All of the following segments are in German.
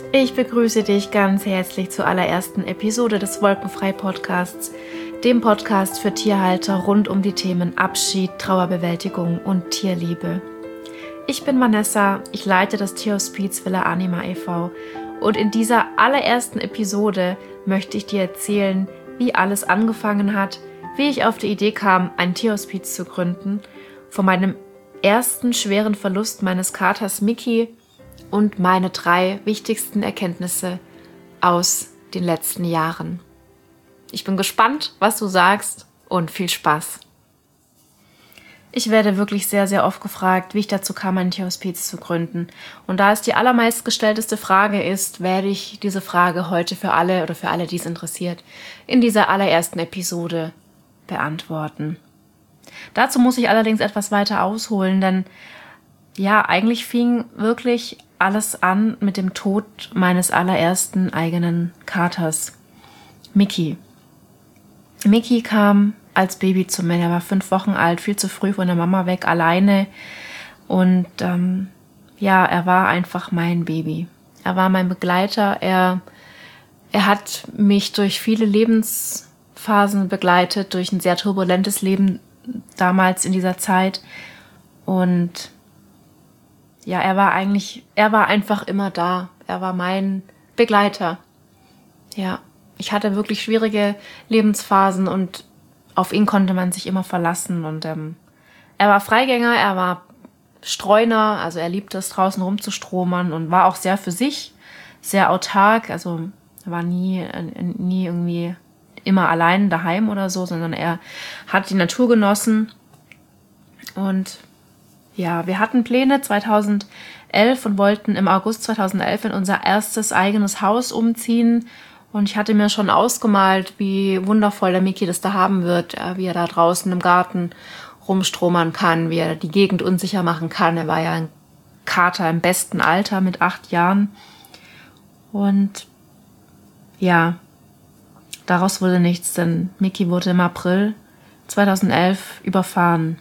Ich begrüße dich ganz herzlich zur allerersten Episode des Wolkenfrei-Podcasts, dem Podcast für Tierhalter rund um die Themen Abschied, Trauerbewältigung und Tierliebe. Ich bin Vanessa, ich leite das Tierhospiz Villa Anima e.V. und in dieser allerersten Episode möchte ich dir erzählen, wie alles angefangen hat, wie ich auf die Idee kam, ein Tierhospiz zu gründen, von meinem ersten schweren Verlust meines Katers Mickey und meine 3 wichtigsten Erkenntnisse aus den letzten Jahren. Ich bin gespannt, was du sagst und viel Spaß. Ich werde wirklich sehr, sehr oft gefragt, wie ich dazu kam, ein Tierhospiz zu gründen. Und da es die allermeistgestellteste Frage ist, werde ich diese Frage heute für alle, die es interessiert, in dieser allerersten Episode beantworten. Dazu muss ich allerdings etwas weiter ausholen, denn ja, eigentlich fing wirklich alles an mit dem Tod meines allerersten eigenen Katers, Mickey. Mickey kam als Baby zu mir. Er war 5 Wochen alt, viel zu früh von der Mama weg, alleine. Und er war einfach mein Baby. Er war mein Begleiter. Er hat mich durch viele Lebensphasen begleitet, durch ein sehr turbulentes Leben damals in dieser Zeit. Und ja, er war einfach immer da. Er war mein Begleiter. Ja, ich hatte wirklich schwierige Lebensphasen und auf ihn konnte man sich immer verlassen. Und er war Freigänger, er war Streuner, also er liebte es, draußen rumzustromern und war auch sehr für sich, sehr autark. Also er war nie irgendwie immer allein daheim oder so, sondern er hat die Natur genossen. Und ja, wir hatten Pläne 2011 und wollten im August 2011 in unser erstes eigenes Haus umziehen. Und ich hatte mir schon ausgemalt, wie wundervoll der Mickey das da haben wird, wie er da draußen im Garten rumstromern kann, wie er die Gegend unsicher machen kann. Er war ja ein Kater im besten Alter mit 8 Jahren. Und ja, daraus wurde nichts, denn Mickey wurde im April 2011 überfahren.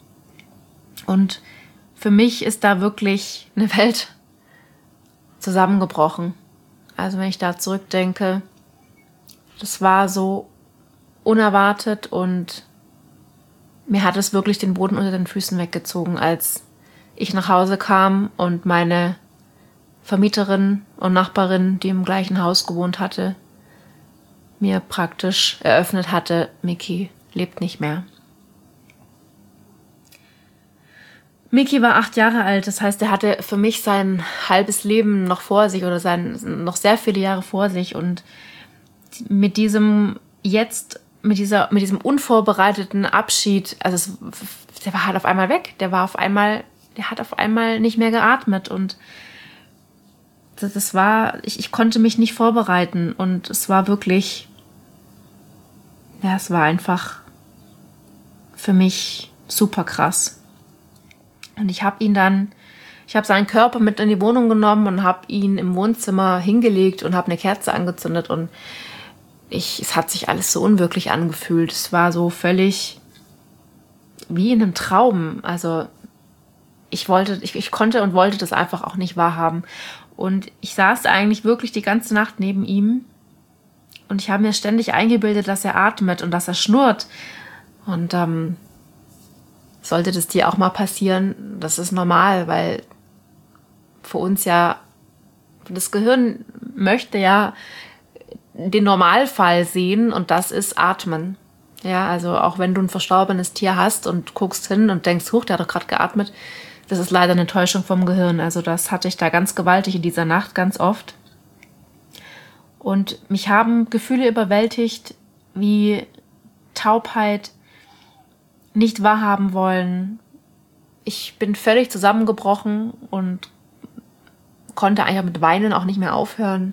Und für mich ist da wirklich eine Welt zusammengebrochen. Also wenn ich da zurückdenke, das war so unerwartet und mir hat es wirklich den Boden unter den Füßen weggezogen, als ich nach Hause kam und meine Vermieterin und Nachbarin, die im gleichen Haus gewohnt hatte, mir praktisch eröffnet hatte, Mickey lebt nicht mehr. Mickey war 8 Jahre alt, das heißt, er hatte für mich sein halbes Leben noch vor sich oder noch sehr viele Jahre vor sich und mit diesem unvorbereiteten Abschied, also der war halt auf einmal weg, der hat auf einmal nicht mehr geatmet und ich konnte mich nicht vorbereiten und es war wirklich, ja, es war einfach für mich super krass. Und ich habe seinen Körper mit in die Wohnung genommen und habe ihn im Wohnzimmer hingelegt und habe eine Kerze angezündet und es hat sich alles so unwirklich angefühlt. Es war so völlig wie in einem Traum. Also ich konnte und wollte das einfach auch nicht wahrhaben. Und ich saß eigentlich wirklich die ganze Nacht neben ihm und ich habe mir ständig eingebildet, dass er atmet und dass er schnurrt. Und sollte das dir auch mal passieren, das ist normal, weil für uns ja, das Gehirn möchte ja den Normalfall sehen und das ist Atmen. Ja, also auch wenn du ein verstorbenes Tier hast und guckst hin und denkst, huch, der hat doch gerade geatmet, das ist leider eine Täuschung vom Gehirn. Also das hatte ich da ganz gewaltig in dieser Nacht, ganz oft. Und mich haben Gefühle überwältigt, wie Taubheit, nicht wahrhaben wollen. Ich bin völlig zusammengebrochen und konnte einfach mit Weinen auch nicht mehr aufhören.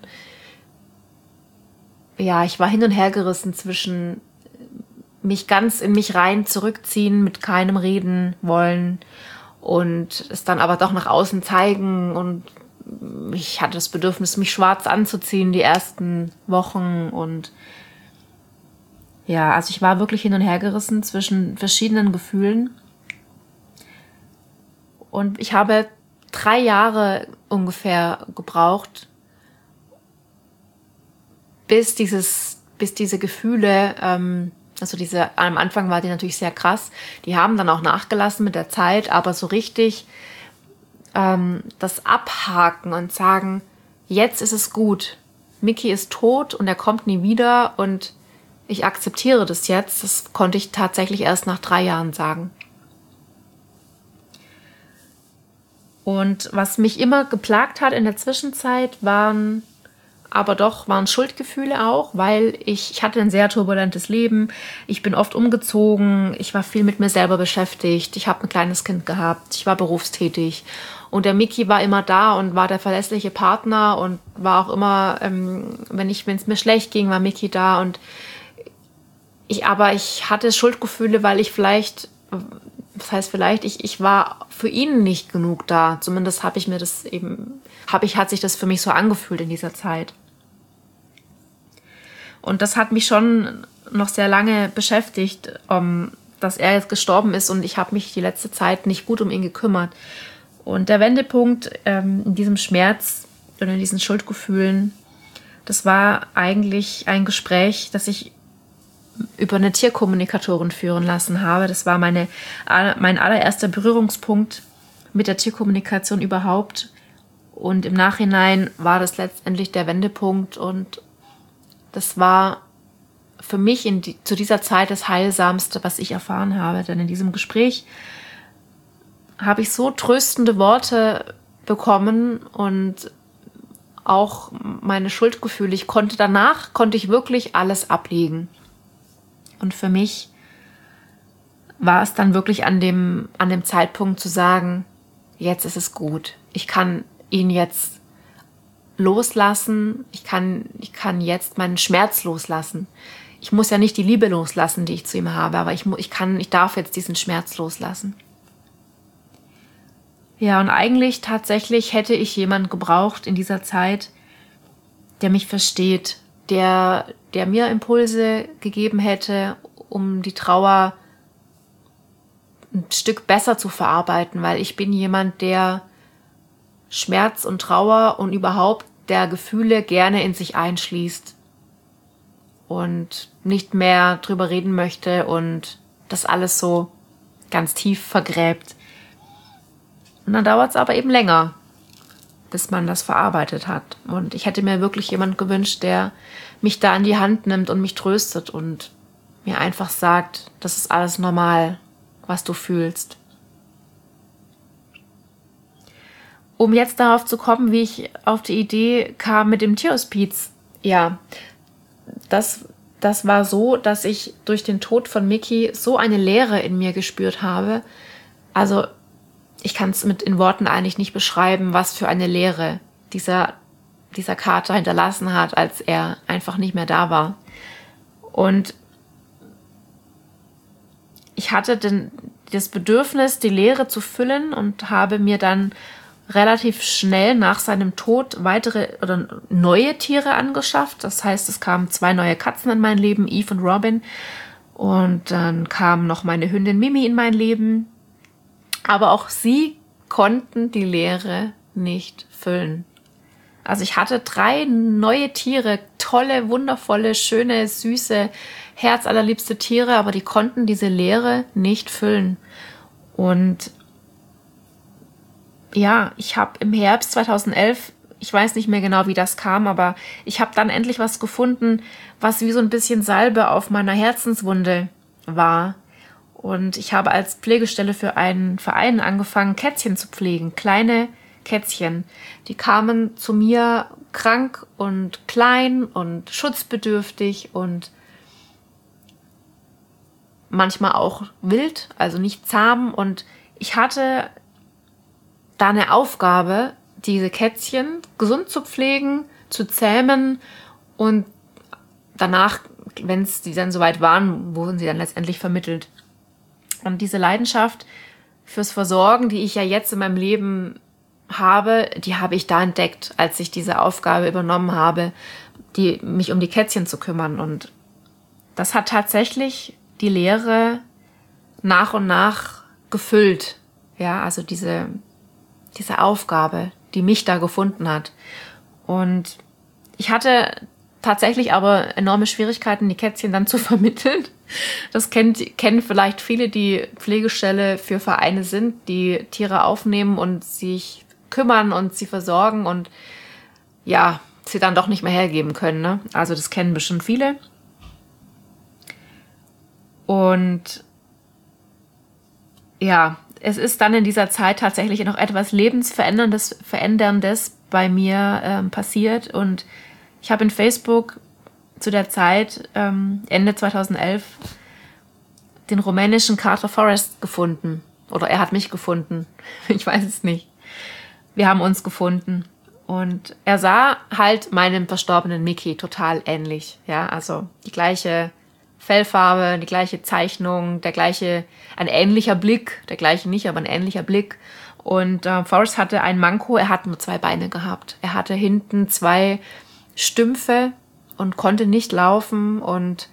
Ja, ich war hin und her gerissen zwischen mich ganz in mich rein zurückziehen, mit keinem reden wollen und es dann aber doch nach außen zeigen und ich hatte das Bedürfnis, mich schwarz anzuziehen die ersten Wochen und ja, also ich war wirklich hin und her gerissen zwischen verschiedenen Gefühlen. Und ich habe 3 Jahre ungefähr gebraucht, bis diese Gefühle, am Anfang war die natürlich sehr krass, die haben dann auch nachgelassen mit der Zeit, aber so richtig das Abhaken und sagen, jetzt ist es gut, Micky ist tot und er kommt nie wieder und ich akzeptiere das jetzt, das konnte ich tatsächlich erst nach 3 Jahren sagen. Und was mich immer geplagt hat in der Zwischenzeit, waren Schuldgefühle auch, weil ich hatte ein sehr turbulentes Leben. Ich bin oft umgezogen, ich war viel mit mir selber beschäftigt, ich habe ein kleines Kind gehabt, ich war berufstätig. Und der Micky war immer da und war der verlässliche Partner und war auch immer, wenn es mir schlecht ging, war Micky da. Und ich hatte Schuldgefühle, weil ich vielleicht, ich war für ihn nicht genug da. Zumindest hat sich das für mich so angefühlt in dieser Zeit. Und das hat mich schon noch sehr lange beschäftigt, dass er jetzt gestorben ist und ich habe mich die letzte Zeit nicht gut um ihn gekümmert. Und der Wendepunkt in diesem Schmerz oder in diesen Schuldgefühlen, das war eigentlich ein Gespräch, das ich über eine Tierkommunikatorin führen lassen habe. Das war mein allererster Berührungspunkt mit der Tierkommunikation überhaupt. Und im Nachhinein war das letztendlich der Wendepunkt und das war für mich zu dieser Zeit das Heilsamste, was ich erfahren habe. Denn in diesem Gespräch habe ich so tröstende Worte bekommen und auch meine Schuldgefühle. Danach konnte ich wirklich alles ablegen. Und für mich war es dann wirklich an dem Zeitpunkt zu sagen, jetzt ist es gut. Ich kann ihn jetzt loslassen. Ich kann jetzt meinen Schmerz loslassen. Ich muss ja nicht die Liebe loslassen, die ich zu ihm habe, aber ich darf jetzt diesen Schmerz loslassen. Ja, und eigentlich tatsächlich hätte ich jemanden gebraucht in dieser Zeit, der mich versteht, der mir Impulse gegeben hätte, um die Trauer ein Stück besser zu verarbeiten, weil ich bin jemand, der Schmerz und Trauer und überhaupt der Gefühle gerne in sich einschließt und nicht mehr drüber reden möchte und das alles so ganz tief vergräbt. Und dann dauert es aber eben länger, bis man das verarbeitet hat. Und ich hätte mir wirklich jemanden gewünscht, der mich da in die Hand nimmt und mich tröstet und mir einfach sagt, das ist alles normal, was du fühlst. Um jetzt darauf zu kommen, wie ich auf die Idee kam mit dem Tierhospiz. Ja, das war so, dass ich durch den Tod von Micky so eine Leere in mir gespürt habe. Also ich kann es in Worten eigentlich nicht beschreiben, was für eine Leere dieser Kater hinterlassen hat, als er einfach nicht mehr da war. Und ich hatte das Bedürfnis, die Leere zu füllen und habe mir dann relativ schnell nach seinem Tod weitere oder neue Tiere angeschafft. Das heißt, es kamen 2 neue Katzen in mein Leben, Eve und Robin. Und dann kam noch meine Hündin Mimi in mein Leben. Aber auch sie konnten die Leere nicht füllen. Also ich hatte 3 neue Tiere, tolle, wundervolle, schöne, süße, herzallerliebste Tiere, aber die konnten diese Leere nicht füllen. Und ja, ich habe im Herbst 2011, ich weiß nicht mehr genau, wie das kam, aber ich habe dann endlich was gefunden, was wie so ein bisschen Salbe auf meiner Herzenswunde war. Und ich habe als Pflegestelle für einen Verein angefangen, Kätzchen zu pflegen, kleine Kätzchen. Die kamen zu mir krank und klein und schutzbedürftig und manchmal auch wild, also nicht zahm. Und ich hatte da eine Aufgabe, diese Kätzchen gesund zu pflegen, zu zähmen und danach, wenn die dann soweit waren, wurden sie dann letztendlich vermittelt. Und diese Leidenschaft fürs Versorgen, die ich ja jetzt in meinem Leben habe, die habe ich da entdeckt, als ich diese Aufgabe übernommen habe, mich um die Kätzchen zu kümmern. Und das hat tatsächlich die Leere nach und nach gefüllt. Ja, also diese Aufgabe, die mich da gefunden hat. Und ich hatte tatsächlich aber enorme Schwierigkeiten, die Kätzchen dann zu vermitteln. Das kennen vielleicht viele, die Pflegestelle für Vereine sind, die Tiere aufnehmen und sich kümmern und sie versorgen und ja, sie dann doch nicht mehr hergeben können. Ne? Also das kennen bestimmt viele. Und ja, es ist dann in dieser Zeit tatsächlich noch etwas Veränderndes bei mir passiert. Und ich habe in Facebook zu der Zeit, Ende 2011, den rumänischen Kater Forrest gefunden. Oder er hat mich gefunden. Ich weiß es nicht. Wir haben uns gefunden. Und er sah halt meinem verstorbenen Mickey total ähnlich. Ja, also die gleiche Fellfarbe, die gleiche Zeichnung, ein ähnlicher Blick, der gleiche nicht, aber ein ähnlicher Blick. Und Forrest hatte ein Manko, er hat nur 2 Beine gehabt. Er hatte hinten 2 Stümpfe und konnte nicht laufen. Und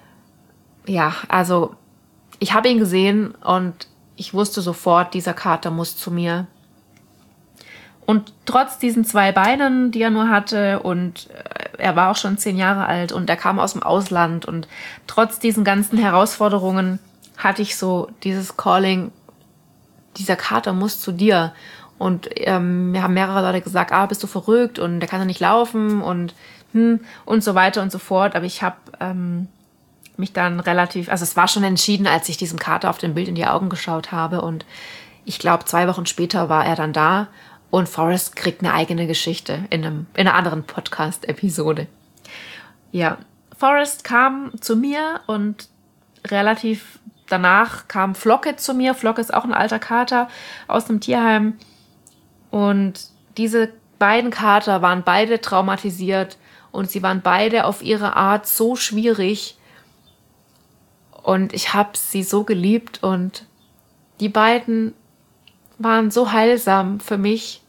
ja, also ich habe ihn gesehen und ich wusste sofort, dieser Kater muss zu mir. Und trotz diesen 2 Beinen, die er nur hatte, und er war auch schon 10 Jahre alt und er kam aus dem Ausland, und trotz diesen ganzen Herausforderungen hatte ich so dieses Calling, dieser Kater muss zu dir. Und mir haben mehrere Leute gesagt, bist du verrückt und der kann doch nicht laufen und so weiter und so fort. Aber ich habe mich dann also es war schon entschieden, als ich diesem Kater auf dem Bild in die Augen geschaut habe, und ich glaube 2 Wochen später war er dann da. Und Forrest kriegt eine eigene Geschichte in einer anderen Podcast-Episode. Ja, Forrest kam zu mir und relativ danach kam Flocke zu mir. Flocke ist auch ein alter Kater aus dem Tierheim. Und diese beiden Kater waren beide traumatisiert und sie waren beide auf ihre Art so schwierig. Und ich habe sie so geliebt und die beiden waren so heilsam für mich.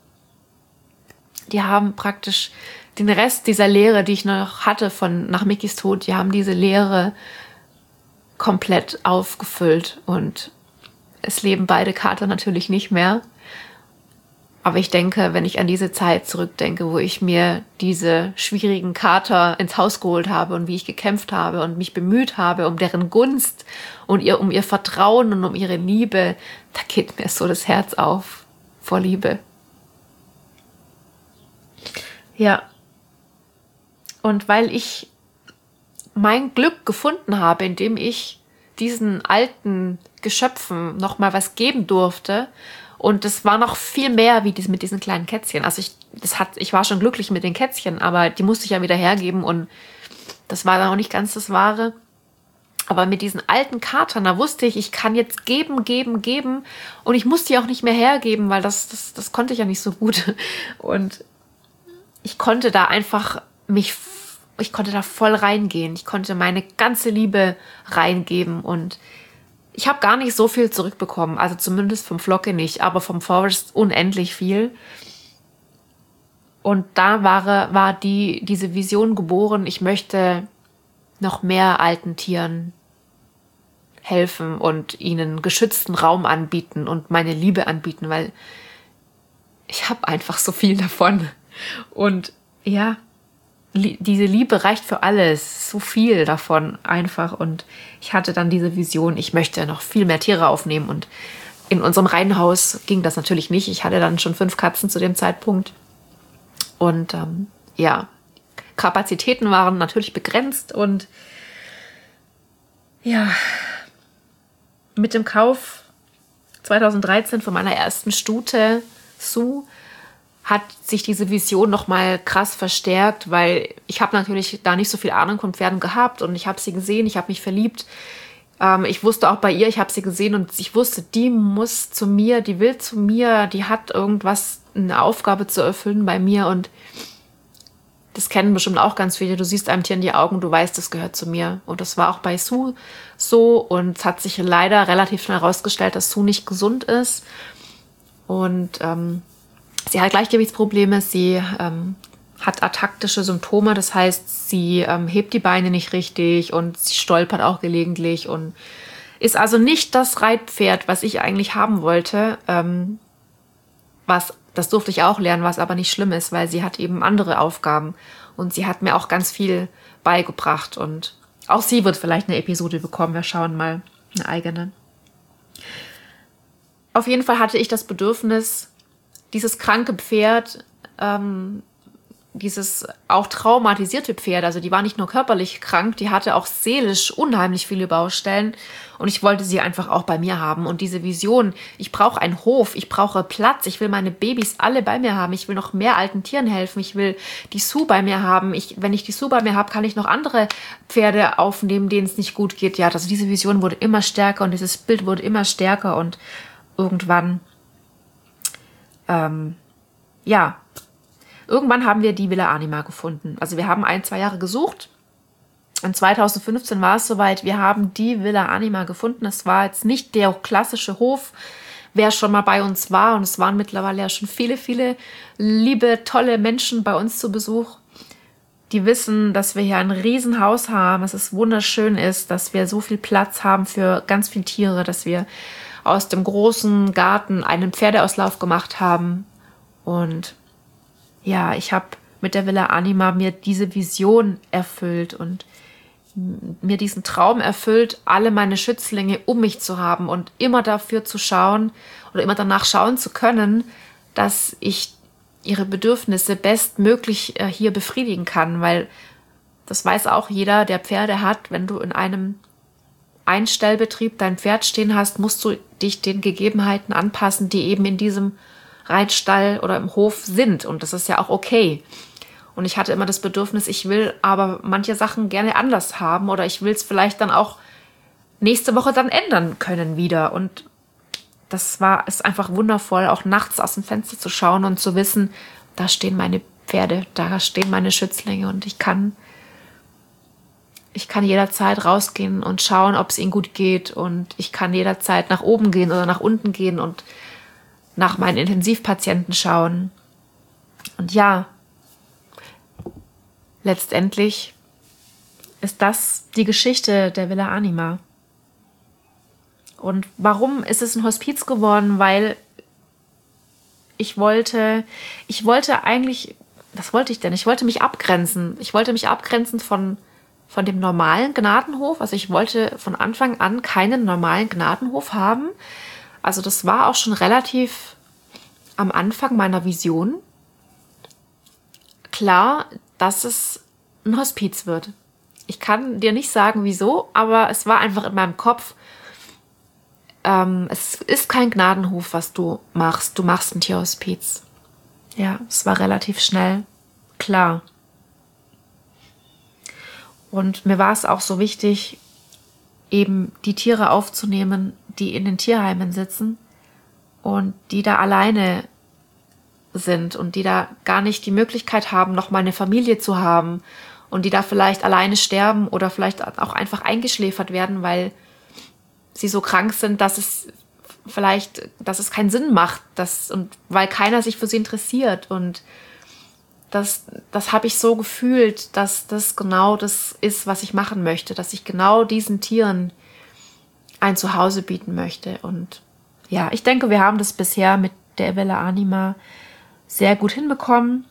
Die haben praktisch den Rest dieser Leere, die ich noch hatte nach Mickys Tod, die haben diese Leere komplett aufgefüllt. Und es leben beide Kater natürlich nicht mehr. Aber ich denke, wenn ich an diese Zeit zurückdenke, wo ich mir diese schwierigen Kater ins Haus geholt habe und wie ich gekämpft habe und mich bemüht habe um deren Gunst und um ihr Vertrauen und um ihre Liebe, da geht mir so das Herz auf vor Liebe. Ja. Und weil ich mein Glück gefunden habe, indem ich diesen alten Geschöpfen nochmal was geben durfte, und das war noch viel mehr wie mit diesen kleinen Kätzchen. Also ich war schon glücklich mit den Kätzchen, aber die musste ich ja wieder hergeben und das war dann auch nicht ganz das Wahre. Aber mit diesen alten Katern, da wusste ich kann jetzt geben und ich musste die auch nicht mehr hergeben, weil das konnte ich ja nicht so gut. Und ich konnte da einfach ich konnte da voll reingehen. Ich konnte meine ganze Liebe reingeben und ich habe gar nicht so viel zurückbekommen, also zumindest vom Flocke nicht, aber vom Forrest unendlich viel. Und da war diese Vision geboren, ich möchte noch mehr alten Tieren helfen und ihnen geschützten Raum anbieten und meine Liebe anbieten, weil ich habe einfach so viel davon. Und ja, diese Liebe reicht für alles, so viel davon einfach. Und ich hatte dann diese Vision, ich möchte noch viel mehr Tiere aufnehmen. Und in unserem Reihenhaus ging das natürlich nicht. Ich hatte dann schon 5 Katzen zu dem Zeitpunkt. Und Kapazitäten waren natürlich begrenzt. Und ja, mit dem Kauf 2013 von meiner ersten Stute, Sue, hat sich diese Vision nochmal krass verstärkt, weil ich habe natürlich da nicht so viel Ahnung von Pferden gehabt und ich habe sie gesehen, ich habe mich verliebt. Ich wusste auch bei ihr, ich habe sie gesehen und ich wusste, die muss zu mir, die will zu mir, die hat irgendwas, eine Aufgabe zu erfüllen bei mir und das kennen bestimmt auch ganz viele. Du siehst einem Tier in die Augen, du weißt, das gehört zu mir. Und das war auch bei Sue so und es hat sich leider relativ schnell herausgestellt, dass Sue nicht gesund ist und sie hat Gleichgewichtsprobleme, sie hat ataktische Symptome, das heißt, sie hebt die Beine nicht richtig und sie stolpert auch gelegentlich und ist also nicht das Reitpferd, was ich eigentlich haben wollte. Das durfte ich auch lernen, was aber nicht schlimm ist, weil sie hat eben andere Aufgaben Und sie hat mir auch ganz viel beigebracht. Und auch sie wird vielleicht eine Episode bekommen. Wir schauen mal, eine eigene. Auf jeden Fall hatte ich das Bedürfnis, dieses kranke Pferd, dieses auch traumatisierte Pferd, also die war nicht nur körperlich krank, die hatte auch seelisch unheimlich viele Baustellen und ich wollte sie einfach auch bei mir haben. Und diese Vision, ich brauche einen Hof, ich brauche Platz, ich will meine Babys alle bei mir haben, ich will noch mehr alten Tieren helfen, ich will die Sue bei mir haben. Wenn ich die Sue bei mir habe, kann ich noch andere Pferde aufnehmen, denen es nicht gut geht. Ja, also diese Vision wurde immer stärker und dieses Bild wurde immer stärker und irgendwann, irgendwann haben wir die Villa Anima gefunden. Also wir haben 1-2 Jahre gesucht. Und 2015 war es soweit, wir haben die Villa Anima gefunden. Es war jetzt nicht der klassische Hof, wer schon mal bei uns war. Und es waren mittlerweile ja schon viele, viele liebe, tolle Menschen bei uns zu Besuch. Die wissen, dass wir hier ein Riesenhaus haben, dass es wunderschön ist, dass wir so viel Platz haben für ganz viele Tiere, dass wir aus dem großen Garten einen Pferdeauslauf gemacht haben. Und ja, ich habe mit der Villa Anima mir diese Vision erfüllt und mir diesen Traum erfüllt, alle meine Schützlinge um mich zu haben und immer dafür zu schauen oder immer danach schauen zu können, dass ich ihre Bedürfnisse bestmöglich hier befriedigen kann, weil das weiß auch jeder, der Pferde hat. Wenn du in einem Einstellbetrieb dein Pferd stehen hast, musst du dich den Gegebenheiten anpassen, die eben in diesem Reitstall oder im Hof sind. Und das ist ja auch okay. Und ich hatte immer das Bedürfnis, ich will aber manche Sachen gerne anders haben oder ich will es vielleicht dann auch nächste Woche dann ändern können wieder. Und ist einfach wundervoll, auch nachts aus dem Fenster zu schauen und zu wissen, da stehen meine Pferde, da stehen meine Schützlinge und ich kann jederzeit rausgehen und schauen, ob es ihnen gut geht und ich kann jederzeit nach oben gehen oder nach unten gehen und nach meinen Intensivpatienten schauen. Und ja, letztendlich ist das die Geschichte der Villa Anima. Und warum ist es ein Hospiz geworden? Weil ich wollte eigentlich, was wollte ich denn? Ich wollte mich abgrenzen. Ich wollte mich abgrenzen von dem normalen Gnadenhof. Also ich wollte von Anfang an keinen normalen Gnadenhof haben. Also das war auch schon relativ am Anfang meiner Vision klar, dass es ein Hospiz wird. Ich kann dir nicht sagen, wieso, aber es war einfach in meinem Kopf, es ist kein Gnadenhof, was du machst. Du machst ein Tierhospiz. Ja, es war relativ schnell klar. Und mir war es auch so wichtig, eben die Tiere aufzunehmen, die in den Tierheimen sitzen und die da alleine sind und die da gar nicht die Möglichkeit haben, noch mal eine Familie zu haben und die da vielleicht alleine sterben oder vielleicht auch einfach eingeschläfert werden, weil sie so krank sind, dass es keinen Sinn macht, und weil keiner sich für sie interessiert. Und das habe ich so gefühlt, dass das genau das ist, was ich machen möchte, dass ich genau diesen Tieren ein Zuhause bieten möchte. Und ja, ich denke, wir haben das bisher mit der Villa Anima sehr gut hinbekommen.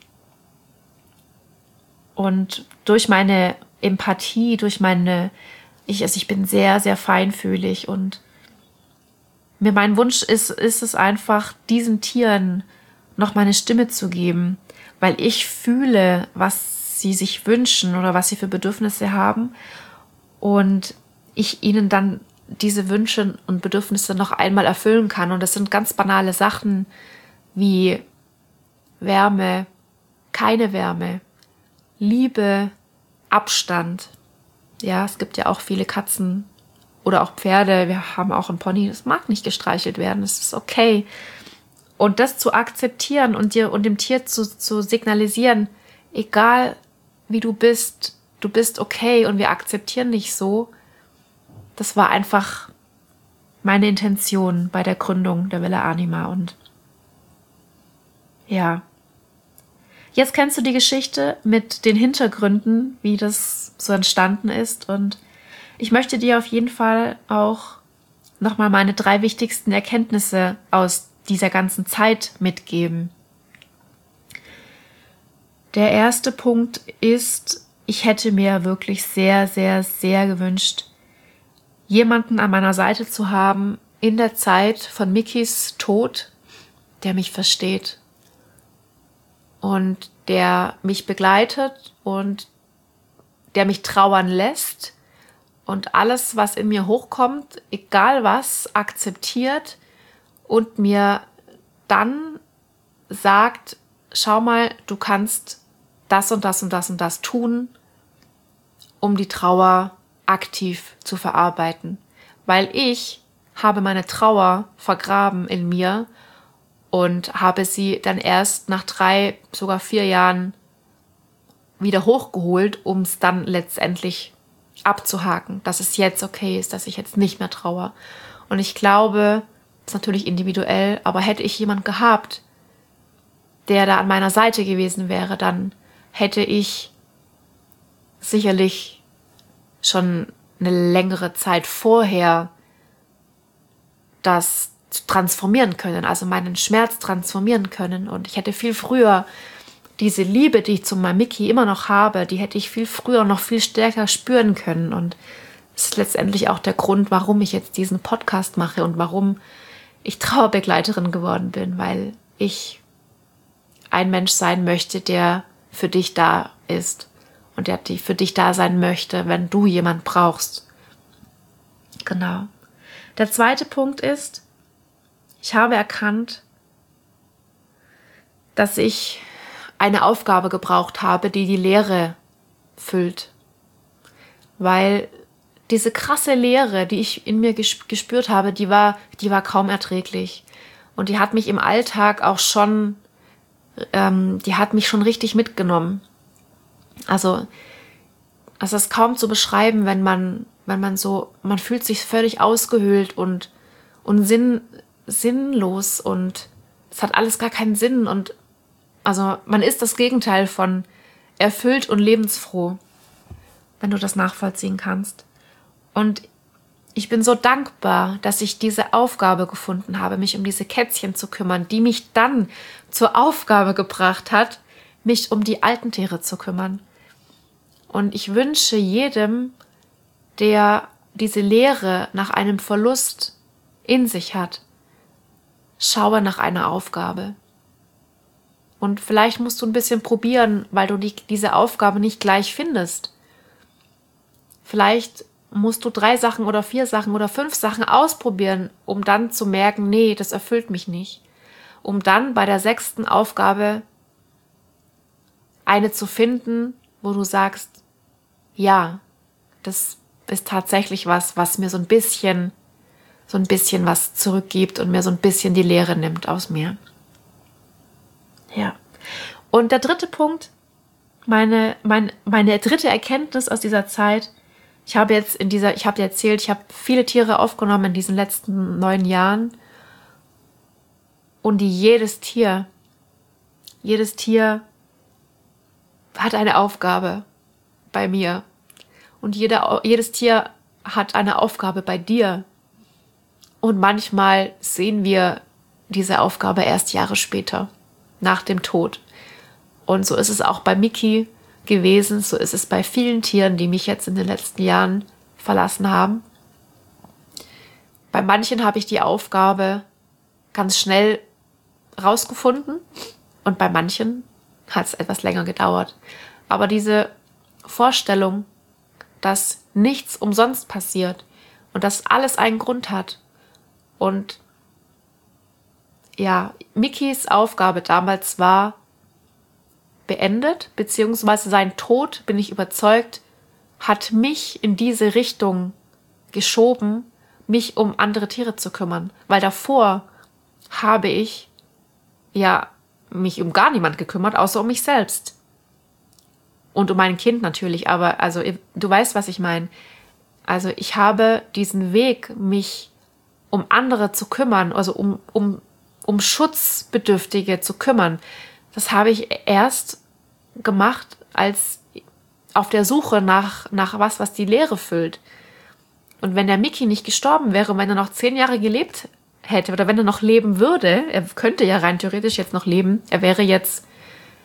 Und durch meine Empathie, ich bin sehr, sehr feinfühlig und mein Wunsch ist es einfach, diesen Tieren noch meine Stimme zu geben, weil ich fühle, was sie sich wünschen oder was sie für Bedürfnisse haben und ich ihnen dann diese Wünsche und Bedürfnisse noch einmal erfüllen kann. Und das sind ganz banale Sachen wie Wärme, keine Wärme, Liebe, Abstand. Ja, es gibt ja auch viele Katzen oder auch Pferde. Wir haben auch einen Pony, das mag nicht gestreichelt werden. Das ist okay. Und das zu akzeptieren und dem Tier zu signalisieren, egal wie du bist okay und wir akzeptieren dich so. Das war einfach meine Intention bei der Gründung der Villa Anima. Und ja, jetzt kennst du die Geschichte mit den Hintergründen, wie das so entstanden ist. Und ich möchte dir auf jeden Fall auch nochmal meine 3 wichtigsten Erkenntnisse aus dieser ganzen Zeit mitgeben. Der erste Punkt ist, ich hätte mir wirklich sehr, sehr, sehr gewünscht, jemanden an meiner Seite zu haben in der Zeit von Mikis Tod, der mich versteht und der mich begleitet und der mich trauern lässt und alles, was in mir hochkommt, egal was, akzeptiert und mir dann sagt, schau mal, du kannst das und das und das und das tun, um die Trauer aktiv zu verarbeiten. Weil ich habe meine Trauer vergraben in mir und habe sie dann erst nach 3, sogar 4 Jahren wieder hochgeholt, um es dann letztendlich abzuhaken, dass es jetzt okay ist, dass ich jetzt nicht mehr trauere. Und ich glaube, das ist natürlich individuell, aber hätte ich jemand gehabt, der da an meiner Seite gewesen wäre, dann hätte ich sicherlich schon eine längere Zeit vorher das transformieren können, also meinen Schmerz transformieren können. Und ich hätte viel früher diese Liebe, die ich zu meinem Miki immer noch habe, die hätte ich viel früher noch viel stärker spüren können. Und das ist letztendlich auch der Grund, warum ich jetzt diesen Podcast mache und warum ich Trauerbegleiterin geworden bin, weil ich ein Mensch sein möchte, der für dich da ist und der für dich da sein möchte, wenn du jemand brauchst. Genau. Der zweite Punkt ist, ich habe erkannt, dass ich eine Aufgabe gebraucht habe, die die Leere füllt. Weil diese krasse Leere, die ich in mir gespürt habe, die war kaum erträglich. Und die hat mich im Alltag auch schon, die hat mich schon richtig mitgenommen. Also es ist kaum zu beschreiben, wenn man fühlt sich völlig ausgehöhlt und sinnlos und es hat alles gar keinen Sinn und also man ist das Gegenteil von erfüllt und lebensfroh, wenn du das nachvollziehen kannst. Und ich bin so dankbar, dass ich diese Aufgabe gefunden habe, mich um diese Kätzchen zu kümmern, die mich dann zur Aufgabe gebracht hat, mich um die alten Tiere zu kümmern. Und ich wünsche jedem, der diese Leere nach einem Verlust in sich hat, schaue nach einer Aufgabe. Und vielleicht musst du ein bisschen probieren, weil du diese Aufgabe nicht gleich findest. Vielleicht musst du 3 Sachen oder 4 Sachen oder 5 Sachen ausprobieren, um dann zu merken, nee, das erfüllt mich nicht. Um dann bei der 6. Aufgabe eine zu finden, wo du sagst, ja, das ist tatsächlich was mir so ein bisschen was zurückgibt und mir so ein bisschen die Leere nimmt aus mir. Ja. Und der dritte Punkt, meine dritte Erkenntnis aus dieser Zeit, ich habe dir erzählt, ich habe viele Tiere aufgenommen in diesen letzten 9 Jahren und jedes Tier hat eine Aufgabe bei mir und jedes Tier hat eine Aufgabe bei dir und manchmal sehen wir diese Aufgabe erst Jahre später, nach dem Tod. Und so ist es auch bei Miki gewesen, so ist es bei vielen Tieren, die mich jetzt in den letzten Jahren verlassen haben. Bei manchen habe ich die Aufgabe ganz schnell rausgefunden und bei manchen hat es etwas länger gedauert. Aber diese Vorstellung, dass nichts umsonst passiert und dass alles einen Grund hat und ja, Mikis Aufgabe damals war beendet, beziehungsweise sein Tod, bin ich überzeugt, hat mich in diese Richtung geschoben, mich um andere Tiere zu kümmern. Weil davor habe ich ja mich um gar niemand gekümmert, außer um mich selbst. Und um mein Kind natürlich, aber also du weißt, was ich meine. Also ich habe diesen Weg, mich um andere zu kümmern, also um Schutzbedürftige zu kümmern, das habe ich erst gemacht, als auf der Suche nach was die Leere füllt. Und wenn der Miki nicht gestorben wäre, wenn er noch 10 Jahre gelebt hätte oder wenn er noch leben würde, er könnte ja rein theoretisch jetzt noch leben, er wäre jetzt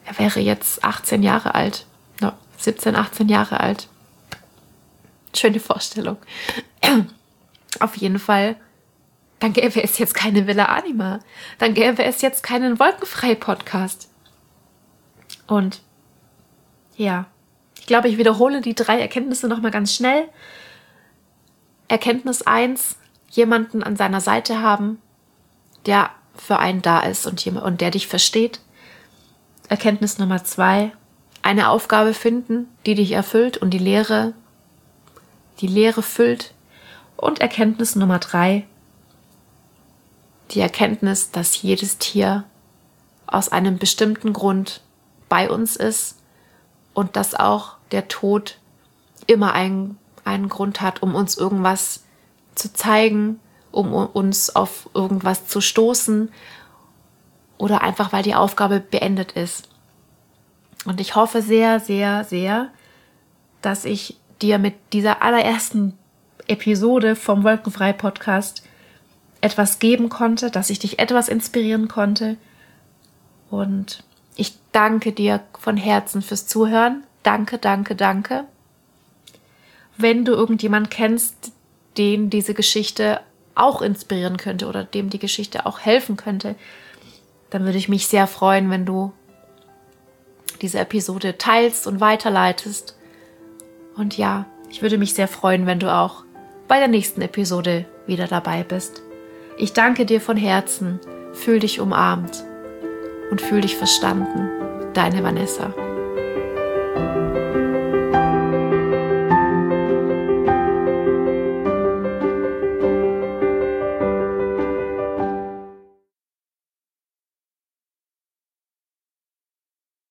er wäre jetzt 18 Jahre alt. No, 17, 18 Jahre alt. Schöne Vorstellung. Auf jeden Fall, dann gäbe es jetzt keine Villa Anima. Dann gäbe es jetzt keinen Wolkenfrei-Podcast. Und ja, ich glaube, ich wiederhole die 3 Erkenntnisse nochmal ganz schnell. Erkenntnis 1, jemanden an seiner Seite haben, der für einen da ist und der dich versteht. Erkenntnis Nummer 2, eine Aufgabe finden, die dich erfüllt und die Leere füllt. Und Erkenntnis Nummer 3, die Erkenntnis, dass jedes Tier aus einem bestimmten Grund bei uns ist und dass auch der Tod immer einen Grund hat, um uns irgendwas zu zeigen, um uns auf irgendwas zu stoßen oder einfach, weil die Aufgabe beendet ist. Und ich hoffe sehr, sehr, sehr, dass ich dir mit dieser allerersten Episode vom Wolkenfrei-Podcast etwas geben konnte, dass ich dich etwas inspirieren konnte. Und ich danke dir von Herzen fürs Zuhören. Danke, danke, danke. Wenn du irgendjemanden kennst, den diese Geschichte auch inspirieren könnte oder dem die Geschichte auch helfen könnte, dann würde ich mich sehr freuen, wenn du diese Episode teilst und weiterleitest. Und ja, ich würde mich sehr freuen, wenn du auch bei der nächsten Episode wieder dabei bist. Ich danke dir von Herzen, fühl dich umarmt und fühl dich verstanden. Deine Vanessa.